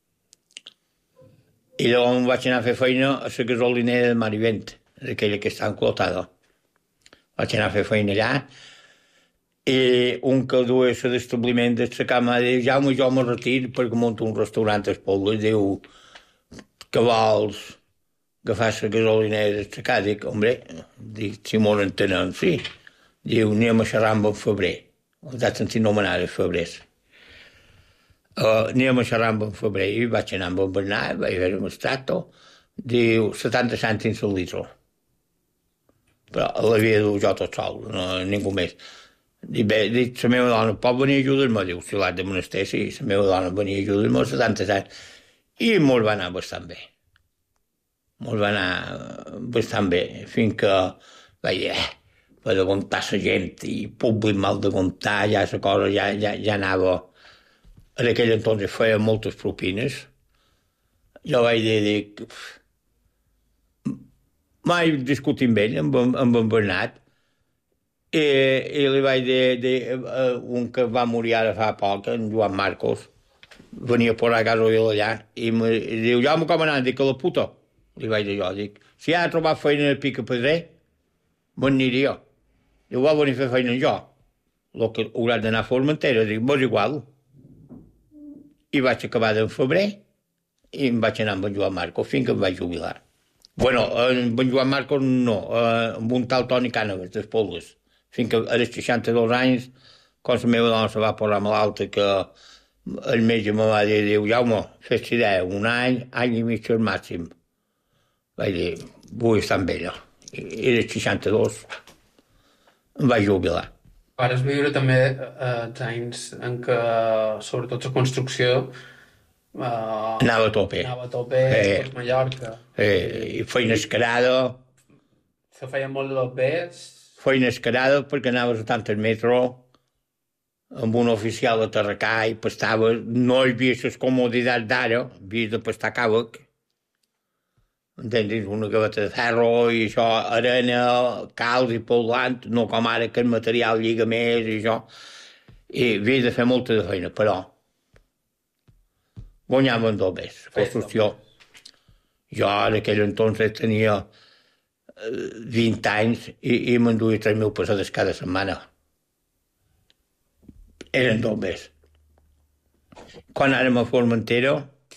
I llavors em vaig anar a fer feina a la gasolinera de Marivent, aquella que està enclotada. Vaig anar a fer feina allà i un que duia a l'establiment de la cama diu, Jaume, jo me retir perquè monto un restaurant a Espoldes. Diu, que vols agafar la gasolinera de la casa? Dic, hombre, dic, si molt en tenen, sí. Diu, anem a xerrar amb en Febrer. Els has sentit nomenar els Febrers. Uh, anem a xerrar amb en Febrer. I vaig anar amb en Bernat, vaig veure un estrato. Diu, setanta cèntims al litre. Però l'havia de dur jo tot sol, no, ningú més. Dic, bé, dic, la meva dona pot venir a ajudar-me? Diu, si l'has de menester, sí, la meva dona venia a ajudar-me, setanta cèntims. I molt va anar bastant bé. Molt va anar bastant bé, fins que vaig dir, eh, per de comptar la gent i públic mal de comptar, ja la cosa ja, ja, ja anava. En aquell entonces feia moltes propines. Jo vaig dir, dic, mai discutir amb ell, amb, amb en Bernat, i, i li vaig dir, dir un que va morir ara fa poc, en Joan Marcos, venia a posar gasoil allà, i em diu, Jaume, com anar? Dic, a la puta. Li vaig dir jo, dic, si ha trobat feina a Pica Pedrer, me'n aniria. Diu, vol venir a fer feina jo? El que hauràs d'anar a Formentera. Dic, mos igual. I vaig acabar d'en febrer i em vaig anar amb en Joan Marcos fins que em vaig jubilar. Bueno, amb en Joan Marcos no, amb un tal Toni Cànoves, d'Espoldes. Fins que a les seixanta-dos anys, quan la meva dona se va posar malalta, que el metge me va dir, diu, Jaume, fes-te idea, un any, any i mig al màxim. Vaig dir, vull estar amb ella. I a les seixanta-dos em vaig jubilar. Vares viure també eh, els anys en què, sobretot la construcció, eh, anava a tope. Anava a tope, eh, per Mallorca. Eh, I feina escarada. Se feia molt de bé. Feina escarada perquè anaves a tant al metro, amb un oficial a Tarracà i pastaves, no hi havia les comoditats d'ara, havies de pastar càvec. entens? Una gaveta de ferro i això, arena, calç i polant, no com ara que el material lliga més i això. I havia de fer molta de feina, però guanyaven dos més. Fossos jo. Jo en aquell entonces tenia vint anys i, i m'enduia tres mil pessetes cada setmana. Eren dos més. Quan érem a Formentera,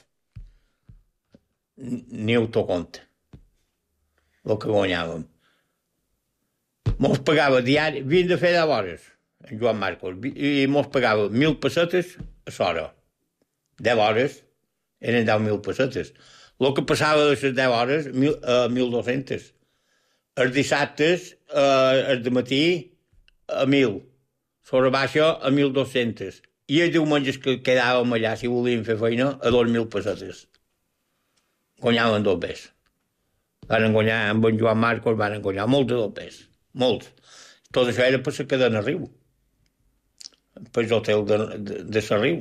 ni ho t'ho compte, el que guanyàvem. Mos pagava diari, havien de fer deu hores, en Joan Marcos, i mos pagava mil pessetes a l'hora. Deu hores eren deu mil pessetes. El que passava de les deu hores, mil, a mil dos-centes. Els dissabtes, eh, els de matí, a mil. Sobre baixa, a mil dos-centes. I els diumenges que quedàvem allà, si volíem fer feina, a dos mil pessetes. Guanyaven dos pes. Van guanyar amb en Joan Marcos, van guanyar molts de dos pes. Molts. Tot això era per la cadena Riu. Per l'hotel de, de, de la Riu.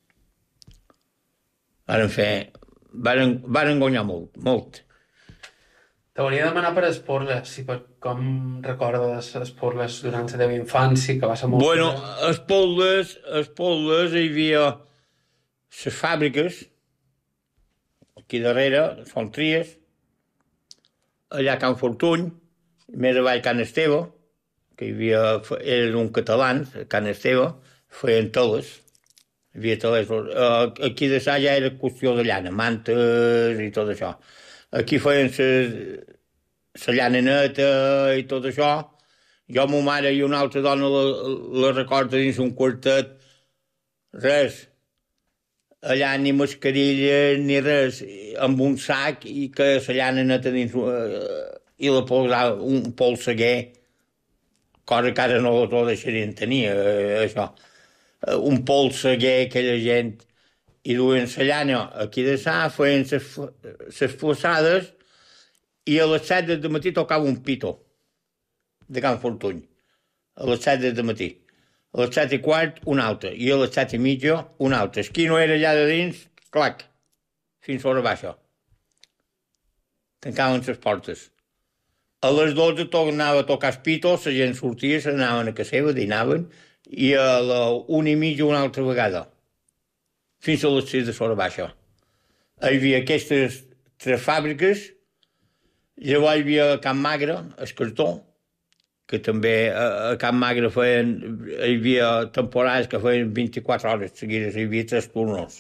Van fer... Van, van guanyar molt, molt. Te volia demanar per Esporles, si per com recordes Esporles durant la teva infància, que va ser molt... Bueno, Esporles, Esporles hi havia les fàbriques, aquí darrere, són Tries, allà a Can Fortuny, més avall Can Esteve, que hi havia, eren un catalans, Can Esteve, feien teles, hi havia teles. Aquí de sa ja era qüestió de llana, mantes i tot això. Aquí feien la llana neta i tot això. Jo, ma mare i una altra dona la, la recordo dins un quartet. Res. Allà ni mascarilles ni res. Amb un sac i que la llana neta dins... I la posava un polseguer. Cosa que ara no ho deixarien tenir, això. Un polseguer, aquella gent... I duien la llana aquí de sa, feien les flaçades i a les set del matí tocava un pito de Can Fortuny. A les set del matí. A les set i quart, un altre. I a les set i mitja, un altre. Qui no era allà de dins, clac, fins a hora baixa. Tancaven les portes. A les dotze tornava a tocar el pito, la gent sortia, s'anaven a casa seva, dinaven, i a la una i mitja una altra vegada. Fins a les sis de l'hora baixa. Hi havia aquestes tres fàbriques, llavors hi havia Can Magre, el cartó, que també a Can Magre feien, hi havia temporades que feien vint-i-quatre hores seguides, hi havia tres turnos,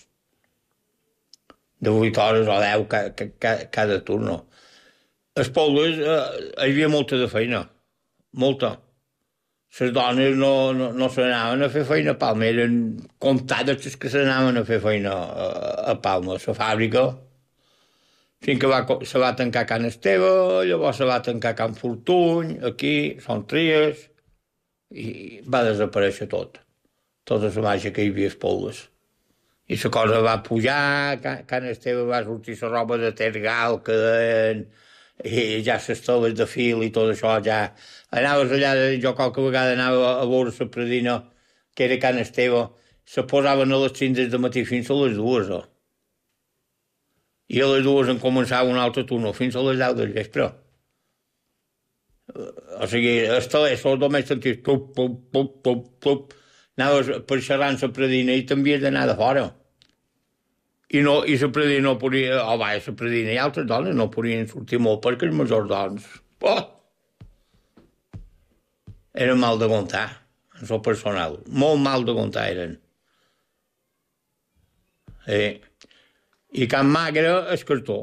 de vuit hores o deu cada, cada, cada turno. A Esporles eh, hi havia molta de feina, molta. Les dones no, no, no se n'anaven a fer feina a Palma, eren comptades les que se n'anaven a fer feina a, a Palma, a la fàbrica. Fins que va, se va tancar Can Esteve, llavors se va tancar Can Fortuny, aquí, són Tries, i va desaparèixer tot. Tota la màgia que hi havia a Esporles. I la cosa va pujar, Can, Can Esteve va sortir la roba de tergal que deien, i ja les teles de fil i tot això, ja... Anaves allà, jo qualque vegada anava a veure la predina, que era Can Esteve, se posaven a les cinc del matí fins a les dues, oh. I a les dues en començava un altre turno, fins a les deu del vespre. O sigui, els telèfons només senties tup, tup, tup, tup, tup. Anaves per xerrar amb la predina i t'envies d'anar de fora. I, no, i la predina no podia... Oh, va, la predina i altres dones no podien sortir molt perquè els majors dones... Oh! Eren mal d'aguantar, en el personal. Molt mal d'aguantar eren. Eh. I Can Magre, el cartó.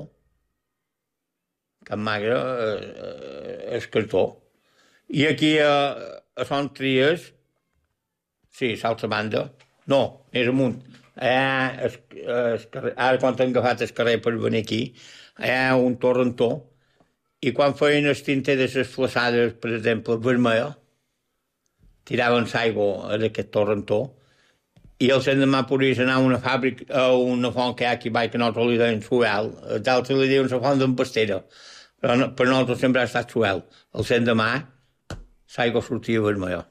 Can Magre, el cartó. I aquí a, a Son Tries, sí, l'altra banda, no, és amunt. Allà, es, es, ara quan hem agafat el carrer per venir aquí, allà un torrentó, i quan feien el tinter de les flaçades, per exemple, vermella, tiraven l'aigua d'aquest torrentó, i el l'endemà podies anar a una fàbrica, a una font que hi ha aquí baix, que nosaltres li deien Suel, d'altres li diuen la font d'en Pastera, però no, per nosaltres sempre ha estat Suel. El l'endemà, l'aigua sortia vermella.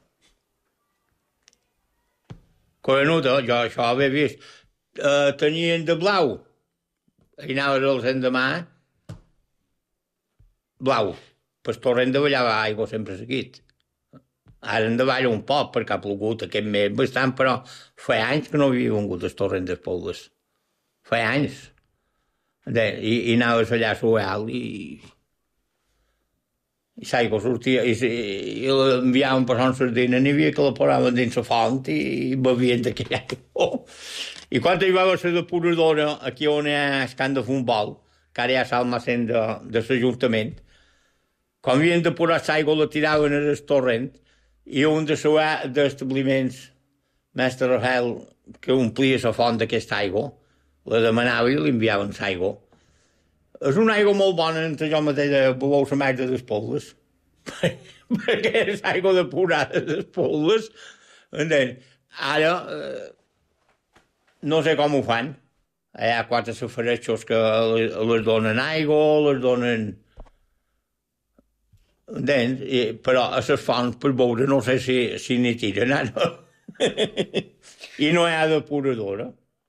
Corenuda, jo això ho havia vist. Uh, tenien de blau. Hi anaves el l'endemà blau. Pel torrent davallava aigua sempre seguit. Ara en davalla un poc, perquè ha plogut aquest mes bastant, però fa anys que no havia vingut el torrent d'Espoldes. Fa anys. I, i anaves allà a Suel i... i l'aigua sortia i, i l'enviaven per Sant Sardina, n'hi havia que la posaven dins la font i, i bevien d'aquella aigua. I quan hi va haver la depuradora, aquí on hi ha el camp de futbol, que ara hi ha l'almacén de, de l'Ajuntament, quan havien depurat l'aigua la tiraven al torrent i un dels establiments, mestre Rafael, que omplia la font d'aquesta aigua, la demanava i li enviaven l'aigua. És una aigua molt bona, entre jo mateix de beveu la merda d'Espoldes, perquè és aigua depurada d'Espoldes. Ara, no sé com ho fan. Hi ha quatre safaretxos que les donen aigua, les donen... Entens? Però a les fonts per beure no sé si, si n'hi tiren ara. I no hi ha depuradora.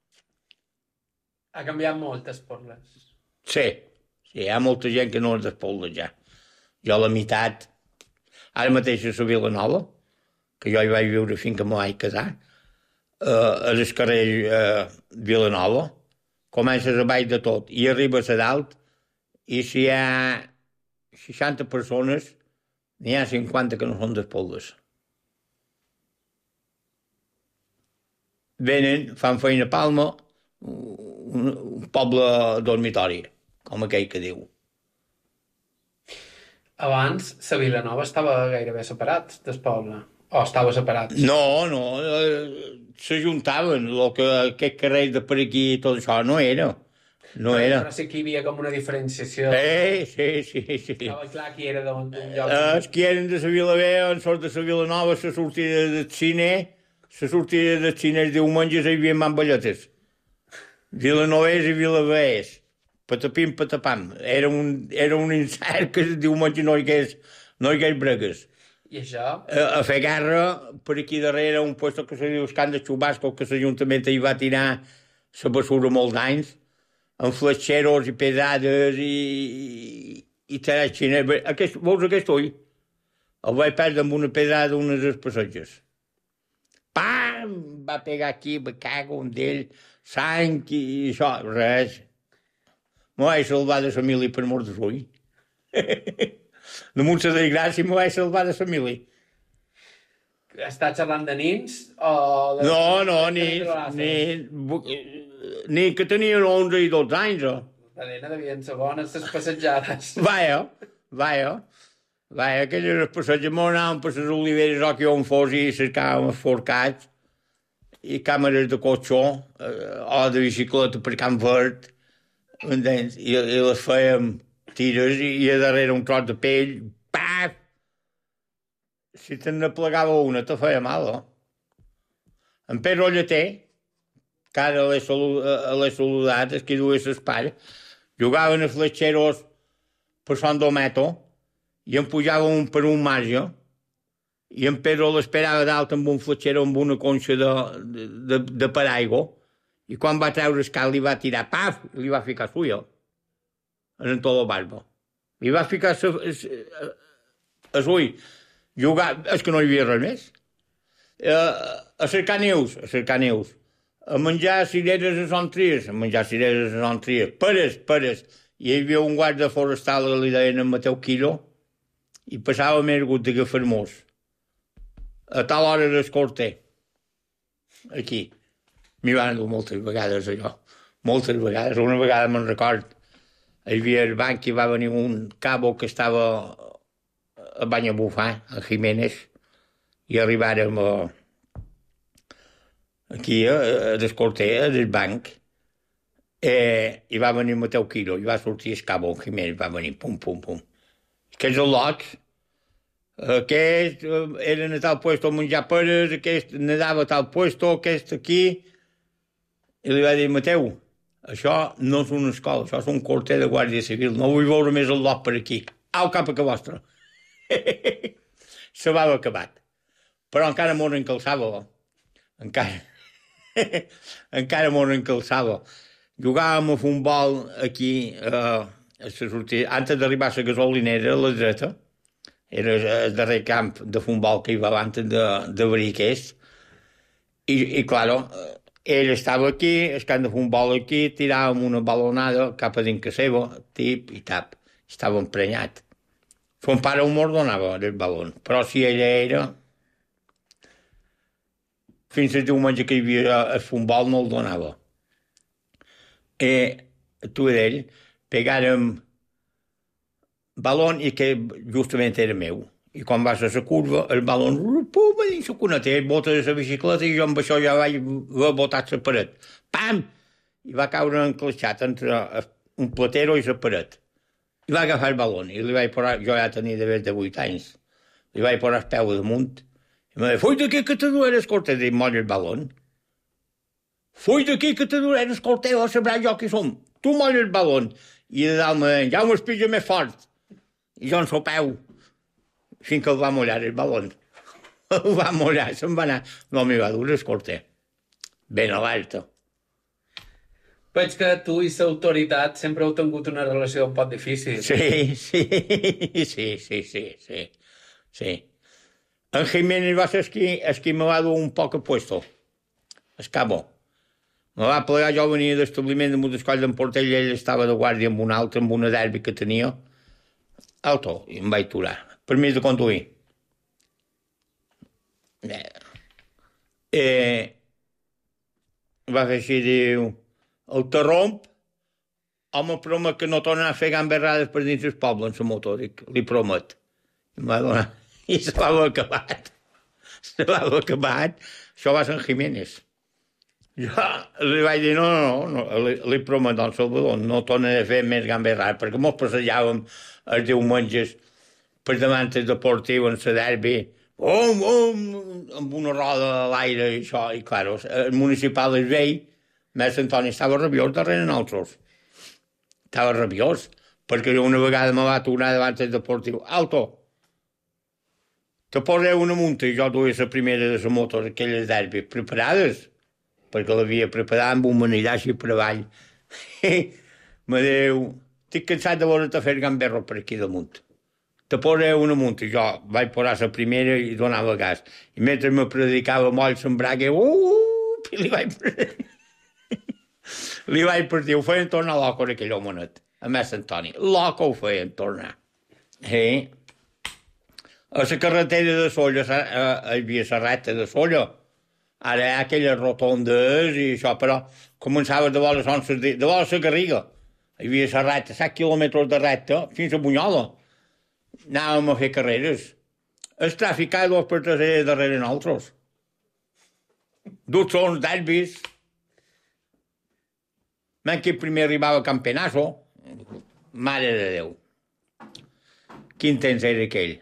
Ha canviat molt Espoldes. Sí, sí, hi ha molta gent que no és d'Espoldes ja. Jo la meitat, ara mateix a la Vilanova, que jo hi vaig viure fins que m'ho vaig casar, eh, a el carrer eh, Vilanova, comences a baix de tot i arribes a dalt i si hi ha seixanta persones, n'hi ha cinquanta que no són d'Espoldes. Venen, fan feina a Palma, un, un poble dormitori, com aquell que diu. Abans, la Vilanova estava gairebé separat del poble, o estava separat? No, no, s'ajuntaven, el que aquest carrer de per aquí i tot això no era. No però, era. Però sí que hi havia com una diferenciació. Sí, sí, sí. sí. Estava clar qui era d'un lloc. Els que eren de la Vilavea, en sort de la Vilanova, la sortida del cine, la sortida del cine els diumenges hi havia mamballotes. Vilanovès i Vilaveès. Patapim, patapam. Era un, era un incert que el diumenge no hi hagués, no hi hagués bregues. I això? A, a fer guerra, per aquí darrere, un lloc que se diu Camp de Xubasco, que l'Ajuntament hi va tirar la bessura molts anys, amb fletxeros i pesades i, i, i taràxines. Aquest, veus aquest ull? El vaig perdre amb una pesada d'unes espassetges. Pam! Va pegar aquí, me cago un d'ell, sang i això, res. M'ho vaig salvar de família per mort de l'ull. De Montse de Gràcia m'ho vaig salvar de família. Estàs xerrant de nins o... De... No, no, nins, nins... Ni que tenien onze i dotze anys, oh. La nena devien ser bones les passejades. Vaja, vaja. Vaja, aquelles passejades m'ho anàvem per les oliveres o que on fos i cercàvem els forcats i càmeres de cotxó o de bicicleta per Camp Verd, entens? I, i les fèiem tires i, i a darrere un tros de pell, paf! Si te'n aplegava una, te feia mal, oh. En Pedro Lleter, que ara l'he saludat, és que duia l'espatlla, jugaven a fletxeros per Sant Dometo i em pujava un per un marge i en Pedro l'esperava dalt amb un fletxero amb una conxa de, de, de paraigua i quan va treure el cal li va tirar, paf, i li va ficar suya en tota la barba. Li va ficar el ull. Jugar, és que no hi havia res més. A cercar neus, a cercar neus. A menjar cireres a Sant Trias, a menjar cireres a Sant Trias. Peres, peres. I hi havia un guarda forestal que li deien en Mateu Quiro i passava més gut de que fermós. A tal hora d'escorter. Aquí. M'hi van dur moltes vegades, allò. Moltes vegades. Una vegada me'n record. Hi havia el banc i va venir un cabo que estava a Banyabufar, a Jiménez, i arribàrem a, aquí, a, a d'escorter, a del banc, eh, i va venir Mateu Quiro, i va sortir el cabo, Jiménez, va venir, pum, pum, pum. Aquests al·lots, aquest eren a tal puesto a menjar peres, aquest nedava a tal puesto, aquest aquí, i li va dir, Mateu, això no és una escola, això és un quarter de Guàrdia Civil, no vull veure més el lot per aquí. Au cap a que vostre. Se va acabat. Però encara m'ho encalçava. Encara. encara m'ho encalçava. Jugàvem a futbol aquí, eh, antes d'arribar a la gasolinera, a la dreta, era el darrer camp de futbol que hi va abans de, de Briquers. I, i claro, ell estava aquí, el camp de futbol aquí, tiràvem una balonada cap a dins que seva, tip i tap. Estava emprenyat. Son pare ho m'ordonava, el balon, però si ella era... Fins al diumenge que hi havia el futbol no el donava. I tu i ell pegàrem balon i que justament era meu. I quan vas a la curva, el balon, pum, va dins la cuneta, ell bota de la bicicleta i jo amb això ja vaig haver botat la paret. Pam! I va caure encletxat entre un platero i la paret. I va agafar el balon i li vaig posar, jo ja tenia d'haver de vuit anys, li vaig posar el peu damunt i em va dir, fuig d'aquí que te duré escolta, i moll el balon. Fuig d'aquí que te duré escolta, o sabrà jo qui som. Tu moll el balon. I de dalt me deien, ja m'ho espilla més fort. I jo en el peu, fins que el va mullar el balon. El va mullar, se'n va anar. No m'hi va dur escolta. Ben alerta. Veig que tu i l'autoritat sempre heu tingut una relació un poc difícil. Sí, sí, sí, sí, sí, sí, sí. En Jiménez va ser qui, qui me va dur un poc a puesto. Es cabo. Me va plegar, jo venia d'establiment de Montescoll d'en Portell, ell estava de guàrdia amb un altre, amb una derbi que tenia. Auto, i em vaig aturar. Permís de conduir. Eh, va fer així, diu... El te romp, home, promet que no tornarà a fer gamberrades per dins el poble en la moto, dic, li promet. I em va donar, i se l'ha acabat. Se l'ha acabat. Això va ser en Jiménez. Jo li vaig dir, no, no, no, li, li promet, don Salvador, no tornaré a fer més gamberrades, perquè mos passejàvem els diumenges per davant del deportiu en la derbi, um, um, amb una roda a l'aire i això, i clar, el municipal és vell. Més Antoni estava rabiós darrere nosaltres. Estava rabiós, perquè una vegada me va aturar davant del deportiu. Alto, te posaré una munta i jo duia la primera de la moto, aquelles derbis, preparades, perquè l'havia preparat amb un manillar així per avall. Me diu, estic cansat de veure't fer gamberro per aquí damunt. Te posaré una munta i jo vaig posar la primera i donava gas. I mentre me predicava moll s'embrague, uh, i li vaig... Li vaig partir, ho feien tornar loco en aquell homenet, a més Antoni. Loco ho feien tornar. Sí. A la carretera de Solla hi havia la recta de Solla. Ara hi ha aquelles rotondes i això, però començava de voler son de voler la Garriga. Hi havia la recta, set quilòmetres de recta, fins a Bunyola. Anàvem a fer carreres. El tràfic cada dos per tres era darrere nosaltres. Duts són derbis. Men que primer arribava a Campenaso, mare de Déu. Quin temps era aquell?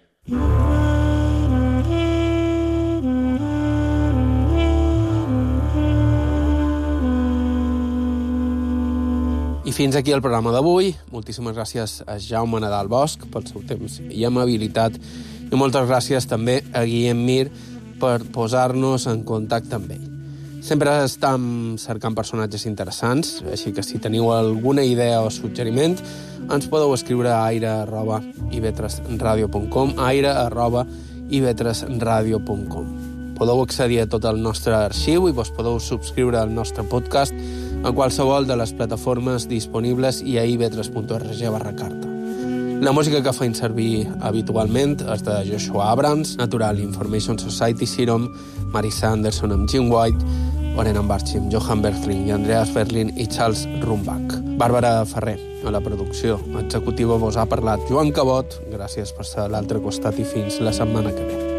I fins aquí el programa d'avui. Moltíssimes gràcies a Jaume Nadal Bosch pel seu temps i amabilitat i moltes gràcies també a Guillem Mir per posar-nos en contacte amb ell. Sempre estem cercant personatges interessants, així que si teniu alguna idea o suggeriment, ens podeu escriure a aire arroba i ve tres radio punt com, aire arroba i ve tres radio punt com. Podeu accedir a tot el nostre arxiu i vos podeu subscriure al nostre podcast a qualsevol de les plataformes disponibles i a i ve tres punt org barra carta. La música que feim servir habitualment és de Joshua Abrams, Natural Information Society Serum, Marisa Anderson amb Jim White, Oren Barchim, Johan Berthling i Andreas Berlin i Charles Rumbach. Bàrbara Ferrer, a la producció executiva, vos ha parlat Joan Cabot. Gràcies per ser a l'altre costat i fins la setmana que ve.